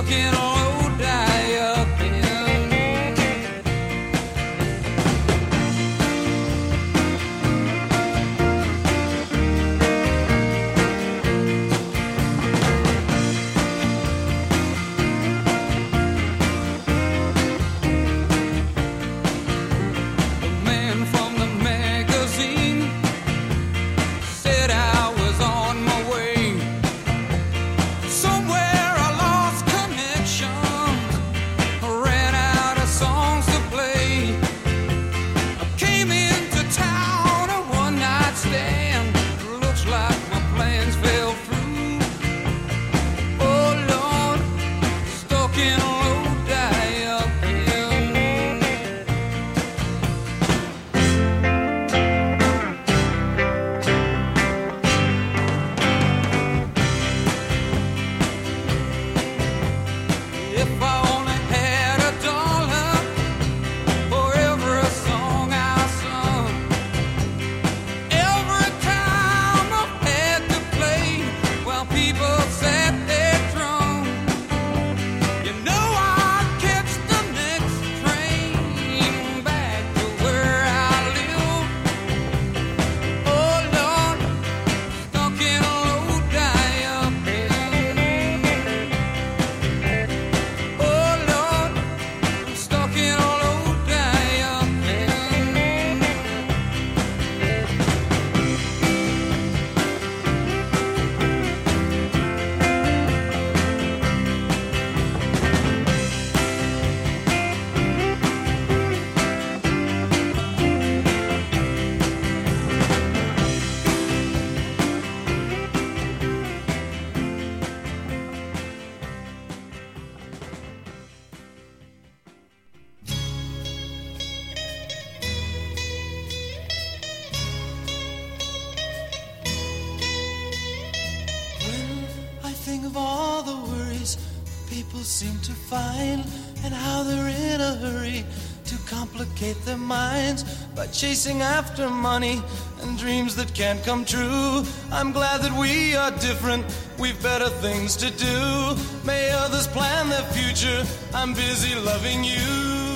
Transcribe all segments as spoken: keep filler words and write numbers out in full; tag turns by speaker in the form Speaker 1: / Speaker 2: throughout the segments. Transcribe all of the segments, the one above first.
Speaker 1: stuck in a low die-up.
Speaker 2: Seem to find, and how they're in a hurry to complicate their minds by chasing after money and dreams that can't come true. I'm glad that we are different, we've better things to do. May others plan their future, I'm busy loving you.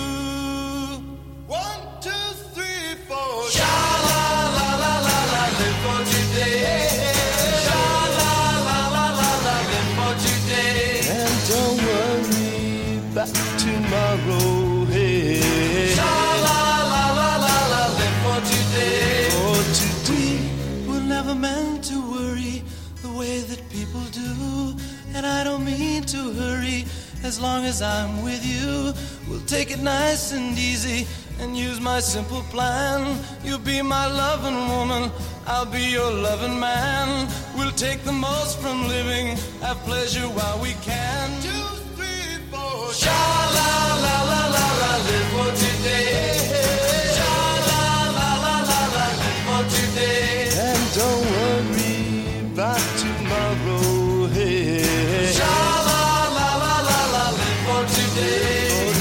Speaker 2: One, two, three, four. Sha-la-la-la-la-la, live for today. Sha-la-la-la-la-la, live for today. And don't worry about tomorrow, hey. Sha-la-la-la-la-la, live for today. For today, we're never meant to worry the way that people do. And I don't mean to hurry, as long as I'm with you. We'll take it nice and easy and use my simple plan. You'll be my loving woman, I'll be your loving man. We'll take the most from living, have pleasure while we can. Two, three, four. Sha-la-la-la-la-la, live for today. Sha-la-la-la-la-la, live for today. And don't worry about tomorrow, hey. Sha-la-la-la-la-la, live for today.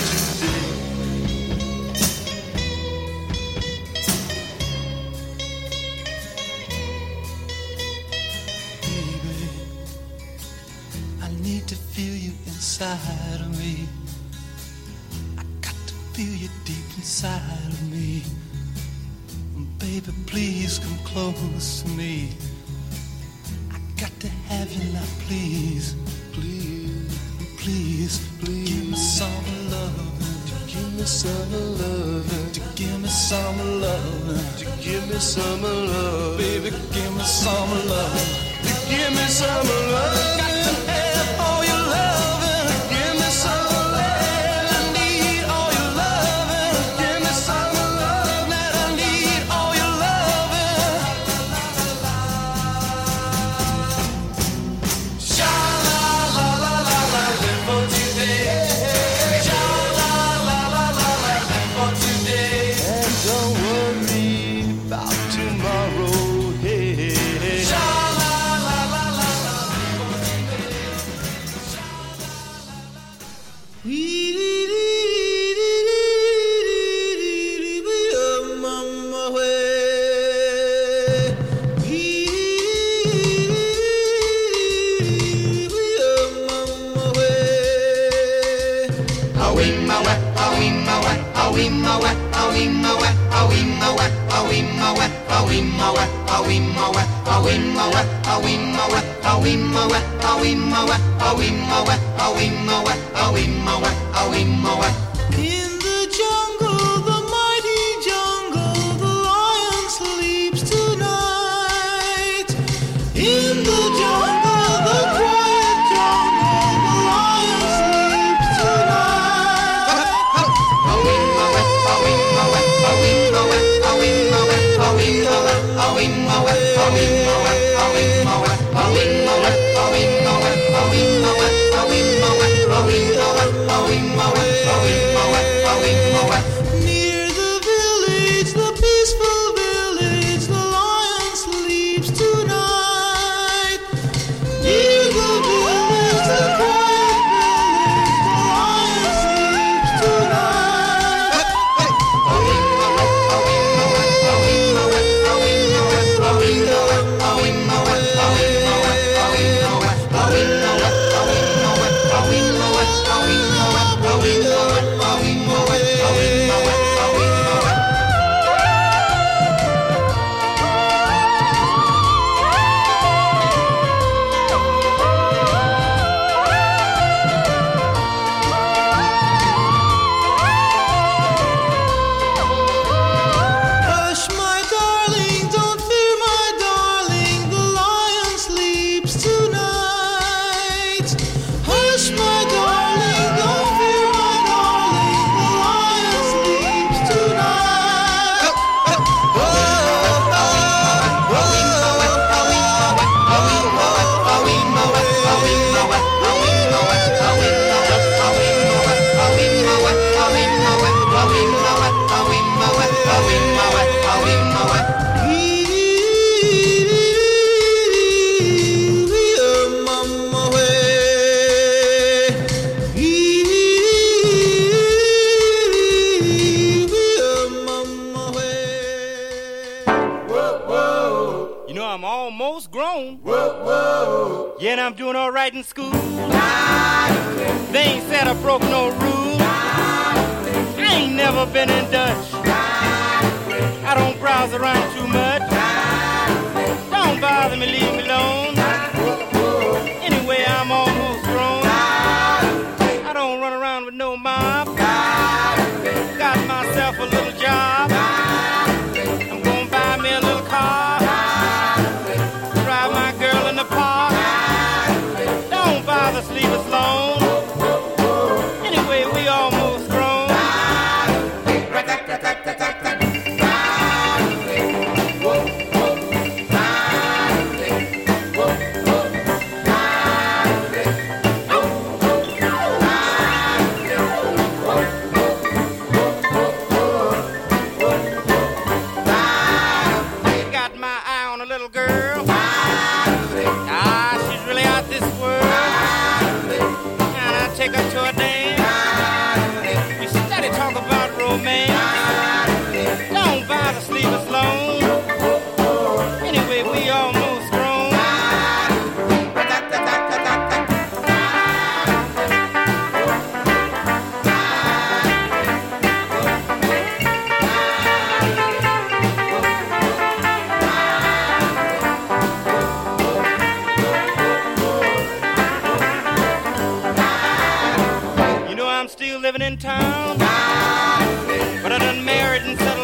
Speaker 2: Inside of me, I got to feel you deep inside of me. Baby, please come close to me. I got to have you now, please, please, please, please. Give me some love, to give me some love, to give me some love, to give me some love, baby, give me some love, to give me some love. Got to have all your love.
Speaker 1: In school, they ain't said I broke no rule. I ain't never been in Dutch. I don't browse around too much. Don't bother me, leave me alone. Anyway, I'm almost grown. I don't run around with no mob. Got myself a little job. I'm gonna buy me a little car. Drive my girl in the park. Bother, leave us alone. Anyway, we almost grown. Got my eye on a little girl. Ah, she's really out this world. Take her to a dance. We steady talk about romance. Don't bother, leave us alone. Anyway, we almost grown. Living in town, but I done married and settled